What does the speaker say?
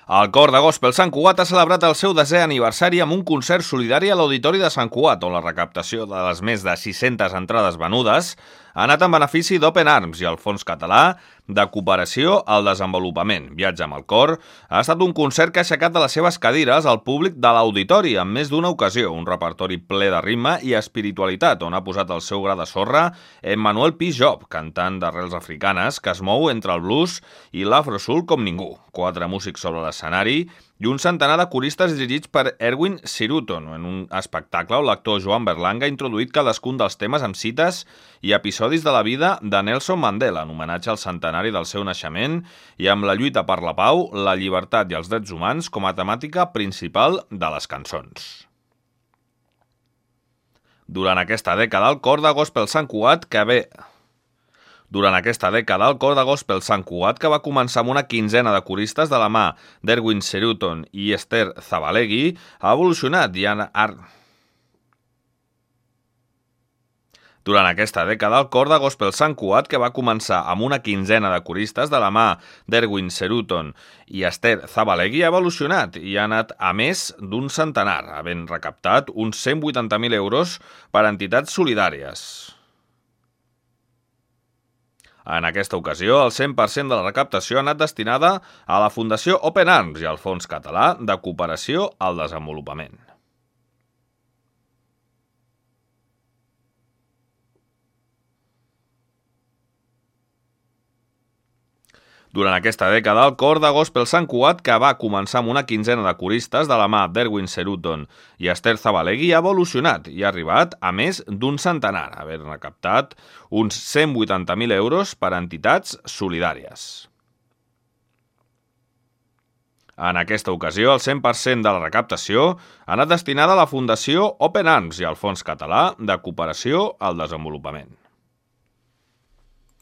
El cor de gospel Sant Cugat ha celebrat el seu 10è aniversari amb un concert solidari a l'Auditori de Sant Cugat, on la recaptació de les més de 600 entrades venudes ha anat en benefici d'Open Arms i el Fons Català de Cooperació al Desenvolupament. Viatge amb el cor ha estat un concert que ha aixecat de les seves cadires al públic de l'auditori en més d'una ocasió, un repertori ple de ritme i espiritualitat, on ha posat el seu gra de sorra Emmanuel P. Job, cantant d'arrels africanes que es mou entre el blues i l'afrosoul com ningú. 4 músics sobre l'escenari i un centenar de coristes dirigits per Erwin Siruton, en un espectacle on l'actor Joan Berlanga ha introduït cadascun dels temes amb cites i episodis de la vida de Nelson Mandela, en homenatge al centenari del seu naixement i amb la lluita per la pau, la llibertat i els drets humans com a temàtica principal de les cançons. Durant aquesta dècada, el cor de gospel Sant Cugat que va començar amb una quinzena de coristes de la mà d'Erwin Siruton i Esther Zabalegui ha evolucionat i Durant aquesta dècada, el cor de gospel Sant Cugat, que va començar amb una quinzena de coristes de la mà d'Erwin Siruton i Esther Zabalegui, ha evolucionat i ha anat a més d'un centenar, havent recaptat uns 180.000 euros per a entitats solidàries. En aquesta ocasió, el 100% de la recaptació ha anat destinada a la Fundació Open Arms i al Fons Català de Cooperació al Desenvolupament. Durant aquesta dècada, el cor de gospel Sant Cugat, que va començar amb una quinzena de coristes de la mà d'Erwin Siruton i Esther Zabalegui, ha evolucionat i ha arribat a més d'un centenar, havent recaptat uns 180.000 euros per a entitats solidàries. En aquesta ocasió, el 100% de la recaptació ha anat destinada a la Fundació Open Arms i al Fons Català de Cooperació al Desenvolupament.